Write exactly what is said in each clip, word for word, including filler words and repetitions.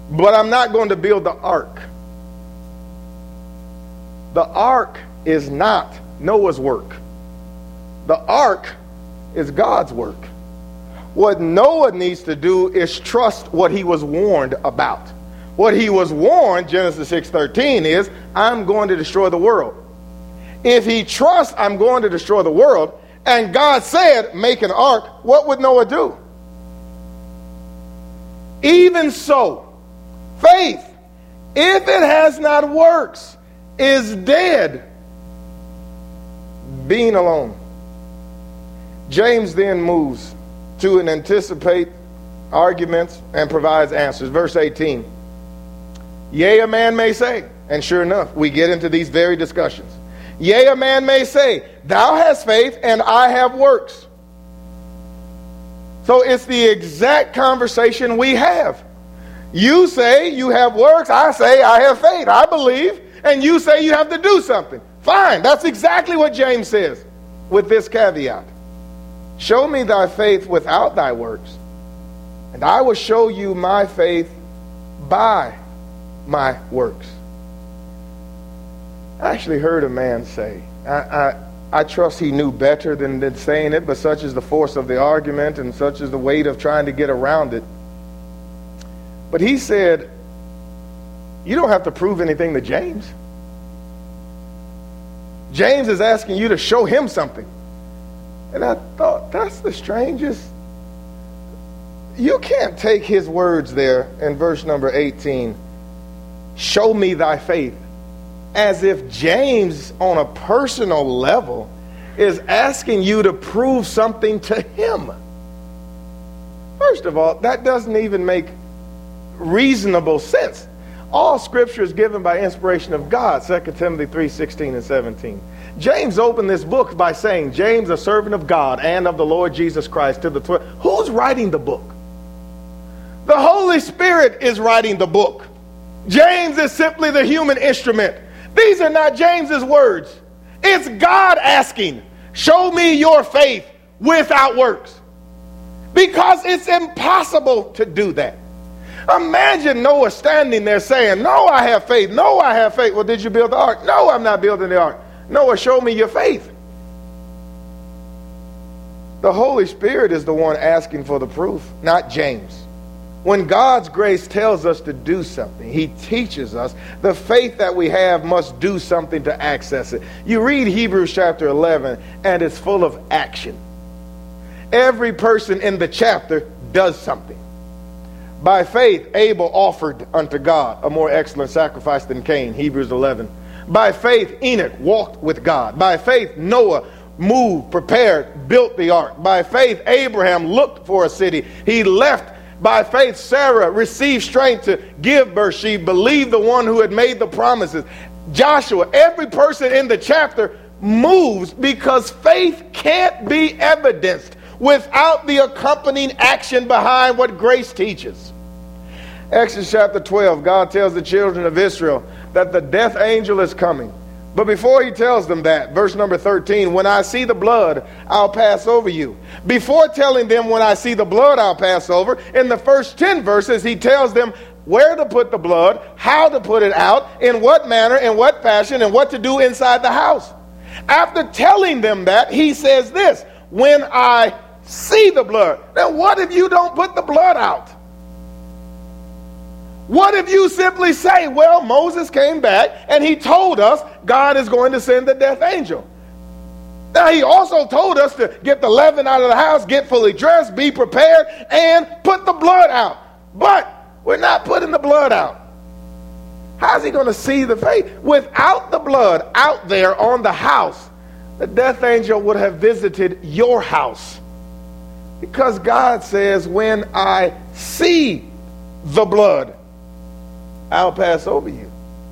But I'm not going to build the ark. The ark is not Noah's work. The ark is God's work. What Noah needs to do is trust what he was warned about. What he was warned, Genesis six thirteen, is, I'm going to destroy the world. If he trusts I'm going to destroy the world, and God said, make an ark, what would Noah do? Even so, faith, if it has not works, is dead, being alone. James then moves to and anticipate arguments and provides answers. Verse eighteen. Yea, a man may say, and sure enough, we get into these very discussions. Yea, a man may say, thou hast faith and I have works. So it's the exact conversation we have. You say you have works, I say I have faith, I believe, and you say you have to do something. Fine, that's exactly what James says, with this caveat. Show me thy faith without thy works, and I will show you my faith by my works. I actually heard a man say, I, I, I trust he knew better than, than saying it, but such is the force of the argument and such is the weight of trying to get around it. But he said, you don't have to prove anything to James. James is asking you to show him something. And I thought, that's the strangest. You can't take his words there in verse number eighteen, show me thy faith, as if James on a personal level is asking you to prove something to him. First of all, that doesn't even make reasonable sense. All scripture is given by inspiration of God, Second Timothy three sixteen and seventeen. James opened this book by saying, James, a servant of God and of the Lord Jesus Christ, to the twelve. Who's writing the book? The Holy Spirit is writing the book. James is simply the human instrument. These are not James's words. It's God asking, show me your faith without works. Because it's impossible to do that. Imagine Noah standing there saying, no, I have faith. No, I have faith. Well, did you build the ark? No, I'm not building the ark. Noah, show me your faith. The Holy Spirit is the one asking for the proof, not James. When God's grace tells us to do something, he teaches us the faith that we have must do something to access it. You read Hebrews chapter eleven, and it's full of action. Every person in the chapter does something. By faith, Abel offered unto God a more excellent sacrifice than Cain, Hebrews eleven. By faith, Enoch walked with God. By faith, Noah moved, prepared, built the ark. By faith, Abraham looked for a city. He left. By faith, Sarah received strength to give birth. She believed the one who had made the promises. Joshua, every person in the chapter moves because faith can't be evidenced without the accompanying action behind what grace teaches. Exodus chapter twelve, God tells the children of Israel that the death angel is coming. But before he tells them that, verse number thirteen, when I see the blood, I'll pass over you. Before telling them when I see the blood, I'll pass over, in the first ten verses, he tells them where to put the blood, how to put it out, in what manner, in what fashion, and what to do inside the house. After telling them that, he says this, when I see the blood. Now, what if you don't put the blood out? What if you simply say, well, Moses came back and he told us God is going to send the death angel. Now, he also told us to get the leaven out of the house, get fully dressed, be prepared, and put the blood out. But we're not putting the blood out. How's he going to see the faith? Without the blood out there on the house, the death angel would have visited your house. Because God says, when I see the blood, I'll pass over you.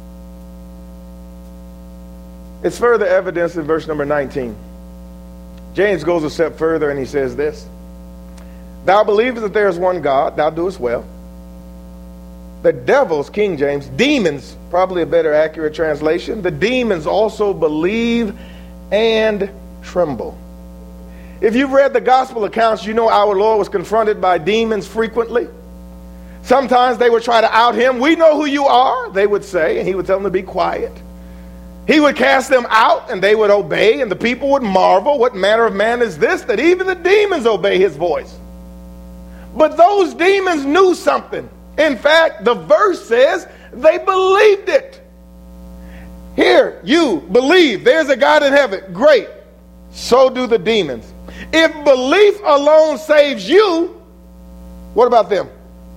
It's further evidence in verse number nineteen. James goes a step further and he says this. Thou believest that there is one God, thou doest well. The devils, King James, demons, probably a better accurate translation. The demons also believe and tremble. If you've read the gospel accounts, you know our Lord was confronted by demons frequently. Sometimes they would try to out him. We know who you are, they would say, and he would tell them to be quiet. He would cast them out, and they would obey, and the people would marvel, what manner of man is this, that even the demons obey his voice? But those demons knew something. In fact, the verse says they believed it. Here, you believe there's a God in heaven. Great. So do the demons. If belief alone saves you, what about them?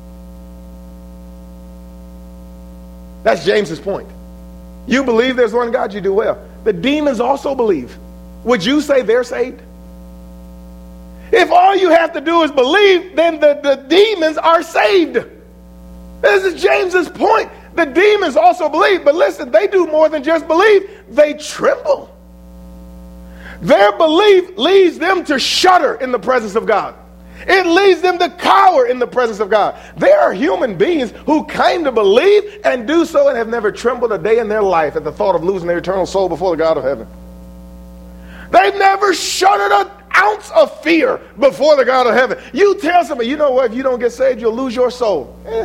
That's James's point. You believe there's one God, you do well. The demons also believe. Would you say they're saved? If all you have to do is believe, then the, the demons are saved. This is James's point. The demons also believe, but listen, they do more than just believe. They tremble. Their belief leads them to shudder in the presence of God. It leads them to cower in the presence of God. There are human beings who claim to believe and do so and have never trembled a day in their life at the thought of losing their eternal soul before the God of heaven. They've never shuddered an ounce of fear before the God of heaven. You tell somebody, you know what, if you don't get saved, you'll lose your soul. Eh.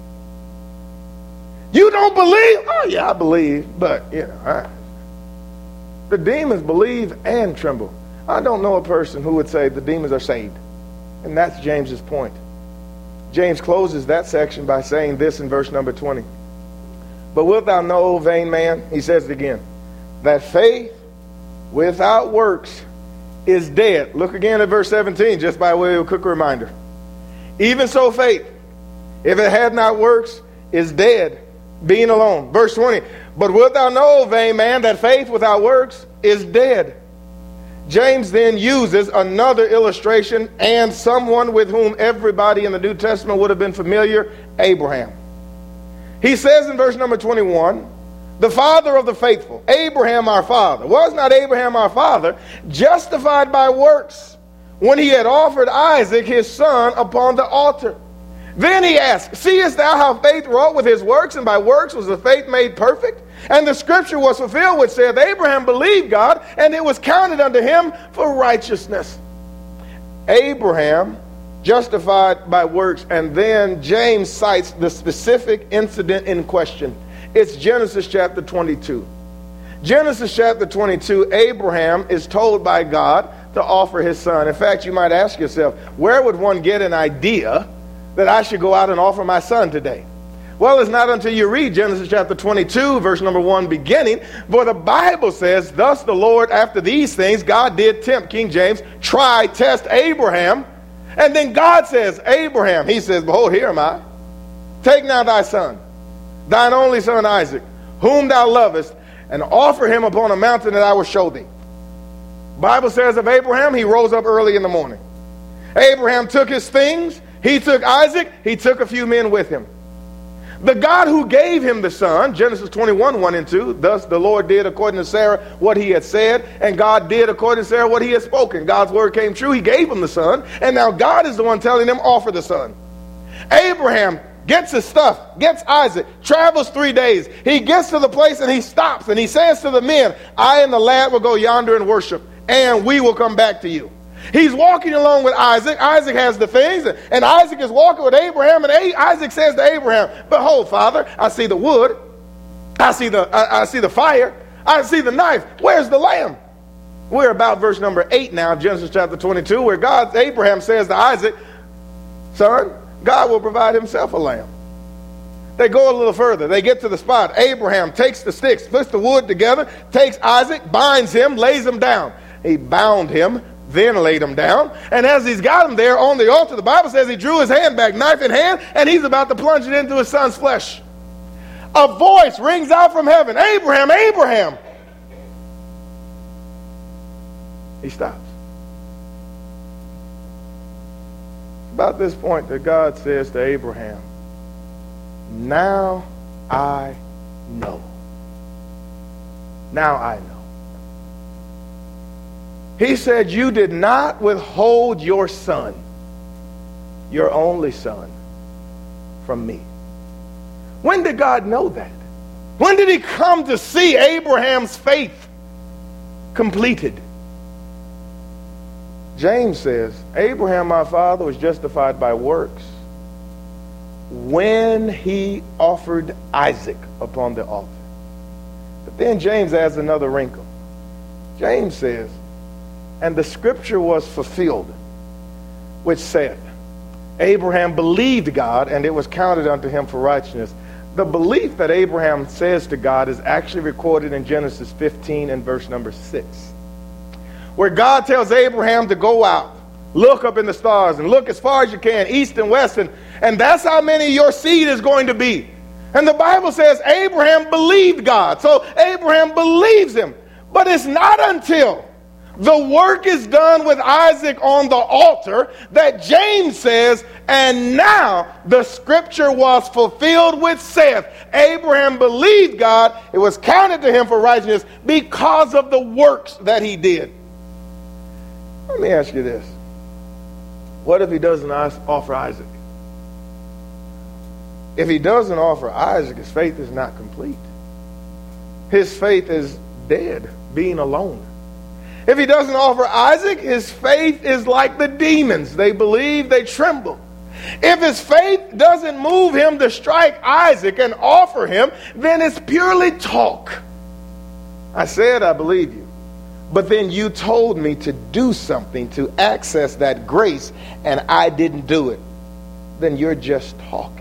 You don't believe? Oh, yeah, I believe, but, you know, I, the demons believe and tremble. I don't know a person who would say the demons are saved. And that's James's point. James closes that section by saying this in verse number twenty. But wilt thou know, O vain man, he says it again, that faith without works is dead. Look again at verse seventeen, just by way of a quick reminder. Even so faith, if it had not works, is dead, being alone. Verse twenty, but wilt thou know, O vain man, that faith without works is dead. James then uses another illustration and someone with whom everybody in the New Testament would have been familiar, Abraham. He says in verse number twenty-one, the father of the faithful, Abraham our father. Was not Abraham our father justified by works when he had offered Isaac his son upon the altar? Then he asked, seest thou how faith wrought with his works, and by works was the faith made perfect? And the scripture was fulfilled, which saith, Abraham believed God, and it was counted unto him for righteousness. Abraham justified by works, and then James cites the specific incident in question. It's Genesis chapter twenty-two. Genesis chapter twenty-two, Abraham is told by God to offer his son. In fact, you might ask yourself, where would one get an idea that I should go out and offer my son today? Well, it's not until you read Genesis chapter twenty-two, verse number one, beginning. For the Bible says, thus the Lord, after these things, God did tempt, King James, try, test Abraham. And then God says, Abraham, he says, behold, here am I. Take now thy son, thine only son Isaac, whom thou lovest, and offer him upon a mountain that I will show thee. Bible says of Abraham, he rose up early in the morning. Abraham took his things, he took Isaac, he took a few men with him. The God who gave him the son, Genesis twenty-one, one and two, thus the Lord did according to Sarah what he had said, and God did according to Sarah what he had spoken. God's word came true, he gave him the son, and now God is the one telling him, offer the son. Abraham gets his stuff, gets Isaac, travels three days. He gets to the place and he stops, and he says to the men, I and the lad will go yonder and worship, and we will come back to you. He's walking along with Isaac. Isaac has the things, and Isaac is walking with Abraham, and Isaac says to Abraham, behold, Father, I see the wood, I see the I, I see the fire, I see the knife. Where's the lamb? We're about verse number eight now, Genesis chapter twenty-two, where God, Abraham says to Isaac, son, God will provide himself a lamb. They go a little further. They get to the spot. Abraham takes the sticks, puts the wood together, takes Isaac, binds him, lays him down. He bound him, then laid him down. And as he's got him there on the altar, the Bible says he drew his hand back, knife in hand, and he's about to plunge it into his son's flesh. A voice rings out from heaven, Abraham, Abraham. He stops. About this point that God says to Abraham, now I know. Now I know. He said, you did not withhold your son, your only son, from me. When did God know that? When did he come to see Abraham's faith completed? James says, Abraham, my father, was justified by works when he offered Isaac upon the altar. But then James adds another wrinkle. James says, and the scripture was fulfilled, which said, Abraham believed God, and it was counted unto him for righteousness. The belief that Abraham says to God is actually recorded in Genesis fifteen and verse number six, where God tells Abraham to go out, look up in the stars, and look as far as you can, east and west, and, and that's how many your seed is going to be. And the Bible says Abraham believed God. So Abraham believes him. But it's not until the work is done with Isaac on the altar that James says, and now the scripture was fulfilled which saith, Abraham believed God, it was counted to him for righteousness because of the works that he did. Let me ask you this. What if he doesn't offer Isaac? If he doesn't offer Isaac, his faith is not complete. His faith is dead, being alone. If he doesn't offer Isaac, his faith is like the demons. They believe, they tremble. If his faith doesn't move him to strike Isaac and offer him, then it's purely talk. I said I believe you, but then you told me to do something to access that grace, and I didn't do it. Then you're just talking.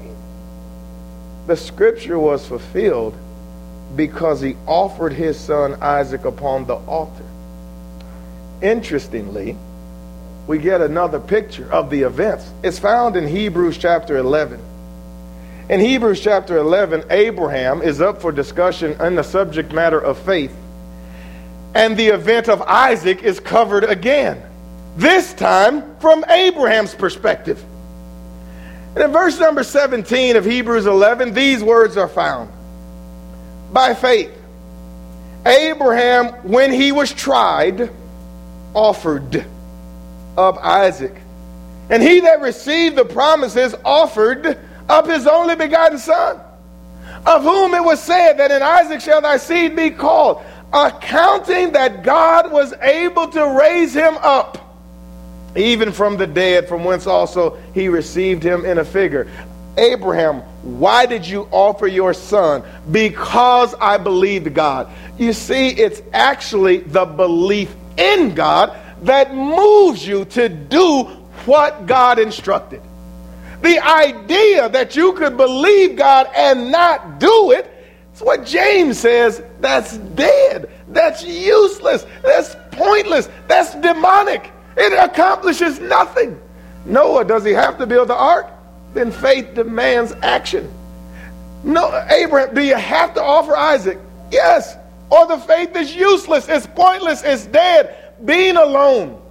The scripture was fulfilled because he offered his son Isaac upon the altar. Interestingly, we get another picture of the events. It's found in Hebrews chapter eleven. In Hebrews chapter eleven, Abraham is up for discussion on the subject matter of faith. And the event of Isaac is covered again, this time from Abraham's perspective. And in verse number seventeen of Hebrews eleven, these words are found. By faith, Abraham, when he was tried, offered up Isaac. And he that received the promises offered up his only begotten son, of whom it was said that in Isaac shall thy seed be called, accounting that God was able to raise him up, even from the dead, from whence also he received him in a figure. Abraham, why did you offer your son? Because I believed God. You see, it's actually the belief in God that moves you to do what God instructed. The idea that you could believe God and not do it, it's what James says, that's dead, that's useless, that's pointless, that's demonic. It accomplishes nothing. Noah, does he have to build the ark? Then faith demands action. No, Abraham, do you have to offer Isaac? Yes. Or the faith is useless, it's pointless, it's dead, being alone.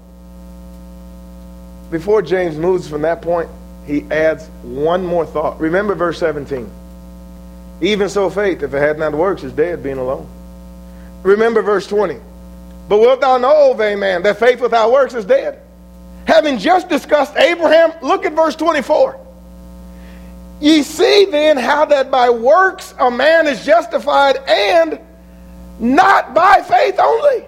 Before James moves from that point, he adds one more thought. Remember verse seventeen. Even so faith, if it had not works, is dead, being alone. Remember verse twenty. But wilt thou know, O vain man, that faith without works is dead? Having just discussed Abraham, look at verse twenty-four. Ye see then how that by works a man is justified, and not by faith only.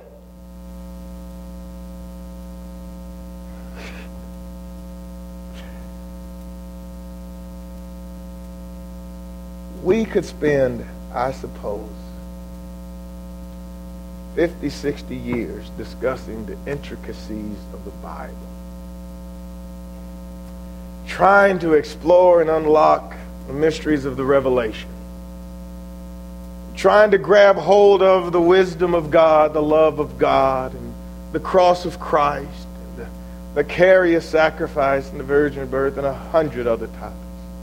We could spend, I suppose, fifty, sixty years discussing the intricacies of the Bible, trying to explore and unlock the mysteries of the revelation, trying to grab hold of the wisdom of God, the love of God, and the cross of Christ, and the vicarious sacrifice and the virgin birth, and a hundred other topics.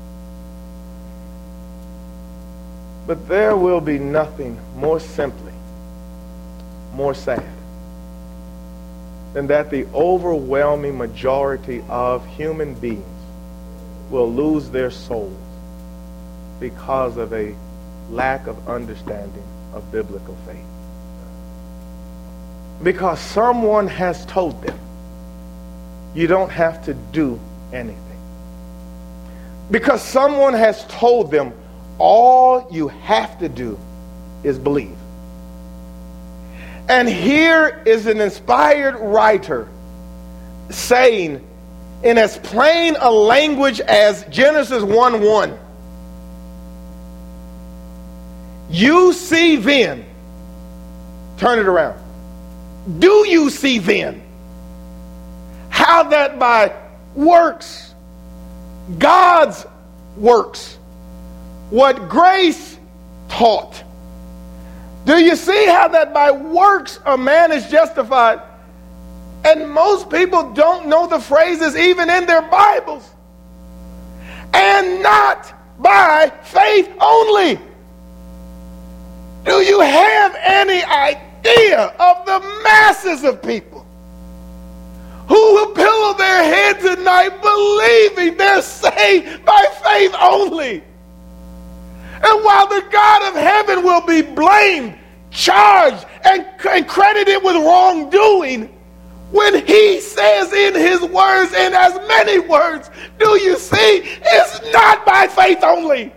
But there will be nothing more simply, more sad, than that the overwhelming majority of human beings will lose their souls because of a lack of understanding of biblical faith. Because someone has told them, you don't have to do anything. Because someone has told them, all you have to do is believe. And here is an inspired writer saying, in as plain a language as Genesis one one. You see then, turn it around. Do you see then how that by works, God's works, what grace taught, do you see how that by works a man is justified? And most people don't know the phrases even in their Bibles. And not by faith only. Do you have any idea of the masses of people who will pillow their heads at night believing they're saved by faith only? And while the God of heaven will be blamed, charged, and, and credited with wrongdoing, when he says in his words, in as many words, do you see, it's not by faith only.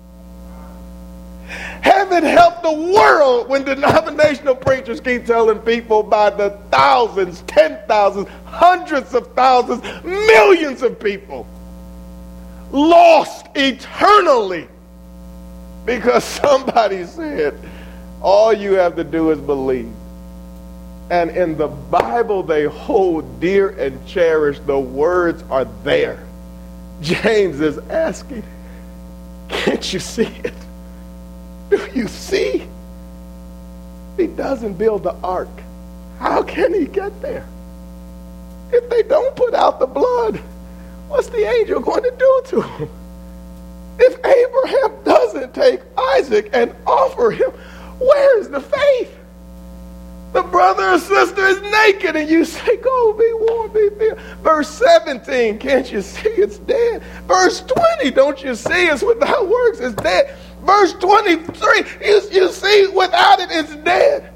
Heaven help the world when denominational preachers keep telling people by the thousands, ten thousands, hundreds of thousands, millions of people lost eternally because somebody said, all you have to do is believe. And in the Bible they hold dear and cherish, the words are there. James is asking, can't you see it? Do you see? He doesn't build the ark. How can he get there? If they don't put out the blood, what's the angel going to do to him? If Abraham doesn't take Isaac and offer him, where is the faith? The brother or sister is naked and you say, go be warm, be filled. Verse seventeen, can't you see it's dead? Verse twenty, don't you see it's without works, it's dead. Verse twenty-three, you, you see without it, it's dead.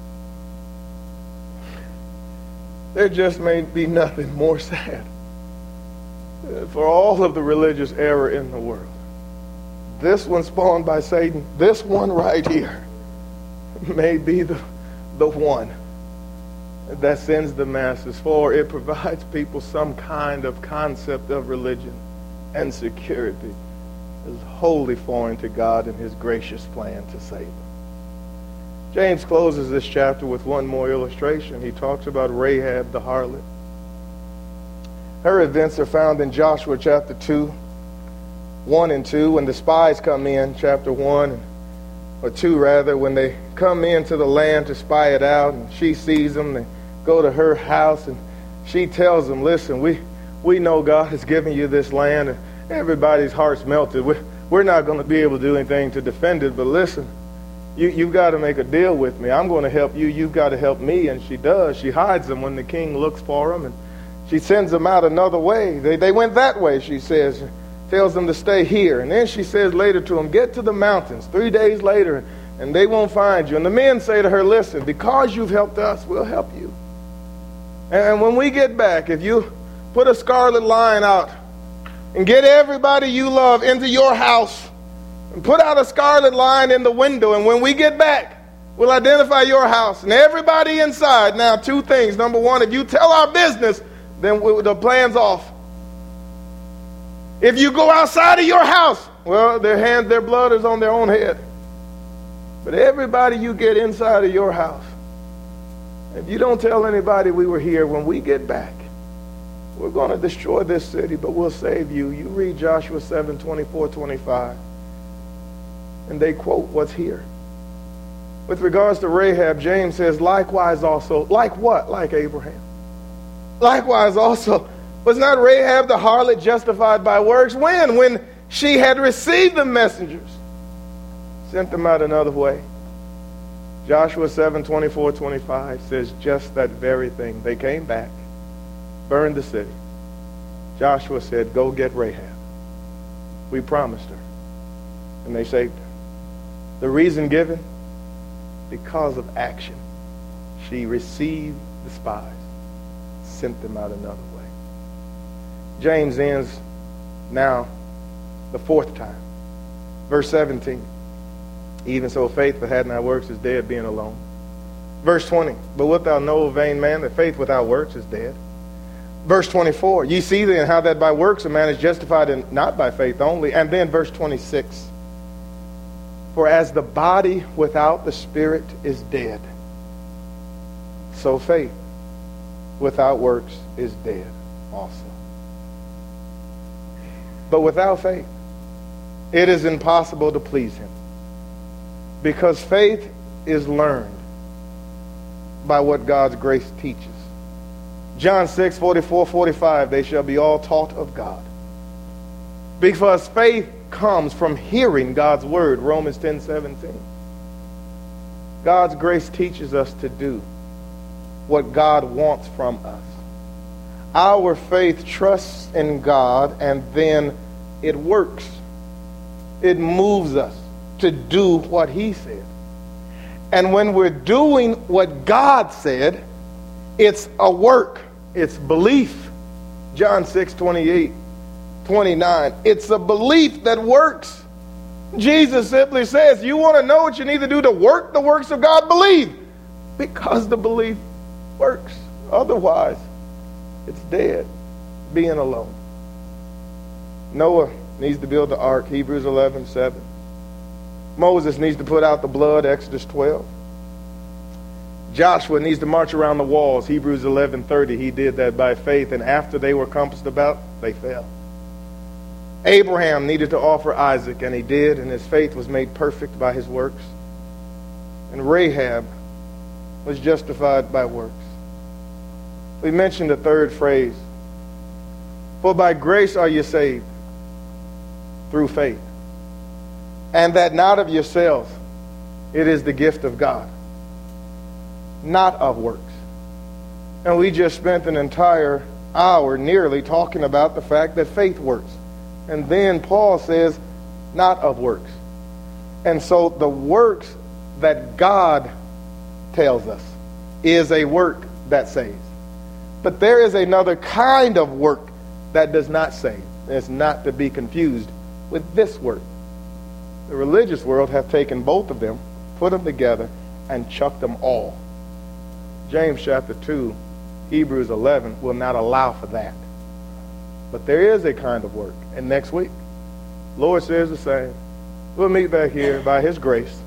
There just may be nothing more sad for all of the religious error in the world. This one spawned by Satan, this one right here, may be the, the one that sends the masses, for it provides people some kind of concept of religion and security is wholly foreign to God and his gracious plan to save them. James closes this chapter with one more illustration. He talks about Rahab the harlot. Her events are found in Joshua chapter two, one and two, when the spies come in, chapter one, or two rather, when they come into the land to spy it out, and she sees them, they go to her house, and she tells them, listen, we, we know God has given you this land, and everybody's heart's melted. We're, we're not going to be able to do anything to defend it, but listen, you, you've got to make a deal with me. I'm going to help you. You've got to help me. And she does. She hides them when the king looks for them, and she sends them out another way. They, they went that way, she says, tells them to stay here. And then she says later to them, get to the mountains. Three days later, and they won't find you. And the men say to her, listen, because you've helped us, we'll help you. And when we get back, if you put a scarlet line out and get everybody you love into your house and put out a scarlet line in the window, and when we get back, we'll identify your house and everybody inside. Now, two things. Number one, if you tell our business, then we, the plan's off. If you go outside of your house, well, their hands, their blood is on their own head. But everybody you get inside of your house, if you don't tell anybody we were here, when we get back, we're going to destroy this city, but we'll save you. You read Joshua seven, twenty-four, twenty-five, and they quote what's here. With regards to Rahab, James says, likewise also, like what? Like Abraham. Likewise also, was not Rahab the harlot justified by works? When? When she had received the messengers, sent them out another way. Joshua seven, twenty-four, twenty-five says just that very thing. They came back, burned the city. Joshua said, go get Rahab. We promised her. And they saved her. The reason given? Because of action. She received the spies, sent them out another way. James ends now the fourth time. Verse seventeen. Even so, faith that had not works is dead, being alone. Verse twenty. But wilt thou know, vain man, that faith without works is dead? Verse twenty-four, ye see then how that by works a man is justified and not by faith only. And then verse twenty-six, for as the body without the spirit is dead, so faith without works is dead also. But without faith, it is impossible to please him, because faith is learned by what God's grace teaches. John six, forty-four, forty-five, they shall be all taught of God. Because faith comes from hearing God's word, Romans ten, seventeen. God's grace teaches us to do what God wants from us. Our faith trusts in God, and then it works. It moves us to do what he said. And when we're doing what God said, it's a work. It's belief. John six, twenty-eight, twenty-nine. It's a belief that works. Jesus simply says, you want to know what you need to do to work the works of God? Believe. Because the belief works. Otherwise, it's dead, being alone. Noah needs to build the ark, Hebrews eleven, seven. Moses needs to put out the blood, Exodus twelve. Joshua needs to march around the walls, Hebrews eleven, thirty. He did that by faith, and after they were compassed about, they fell. Abraham needed to offer Isaac, and he did, and his faith was made perfect by his works. And Rahab was justified by works. We mentioned the third phrase, for by grace are you saved, through faith. And that not of yourselves, it is the gift of God, not of works. And we just spent an entire hour nearly talking about the fact that faith works. And then Paul says, not of works. And so the works that God tells us is a work that saves. But there is another kind of work that does not save. It's not to be confused with this work. The religious world have taken both of them, put them together, and chucked them all. James chapter two, Hebrews eleven will not allow for that. But there is a kind of work. And next week, Lord says the same. We'll meet back here by his grace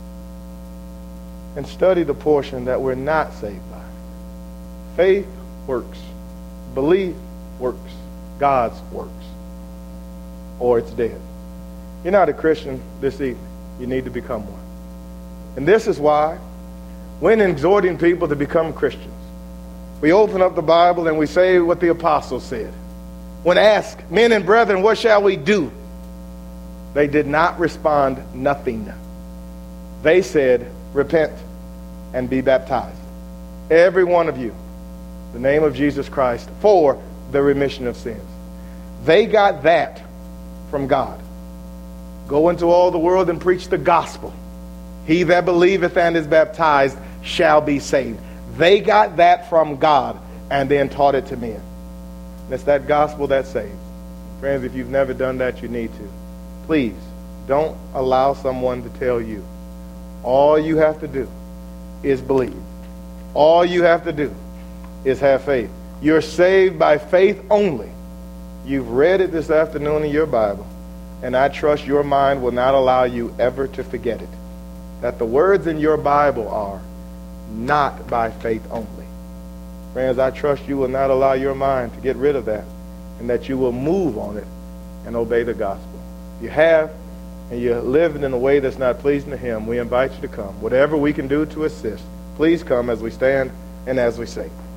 and study the portion that we're not saved by. Faith works. Belief works. God's works. Or it's dead. You're not a Christian this evening. You need to become one. And this is why, when exhorting people to become Christians, we open up the Bible and we say what the apostles said. When asked, men and brethren, what shall we do? They did not respond, nothing. They said, repent and be baptized, every one of you, in the name of Jesus Christ, for the remission of sins. They got that from God. Go into all the world and preach the gospel. He that believeth and is baptized shall be saved. They got that from God and then taught it to men. And it's that gospel that saves. Friends, if you've never done that, you need to. Please, don't allow someone to tell you. All you have to do is believe. All you have to do is have faith. You're saved by faith only. You've read it this afternoon in your Bible, and I trust your mind will not allow you ever to forget it. That the words in your Bible are not by faith only. Friends, I trust you will not allow your mind to get rid of that, and that you will move on it and obey the gospel. If you have, and you're living in a way that's not pleasing to him, we invite you to come. Whatever we can do to assist, please come as we stand and as we sing.